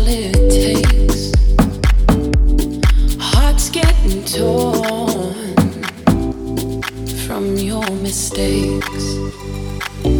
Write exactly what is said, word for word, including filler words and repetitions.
it takes. Hearts getting torn from your mistakes.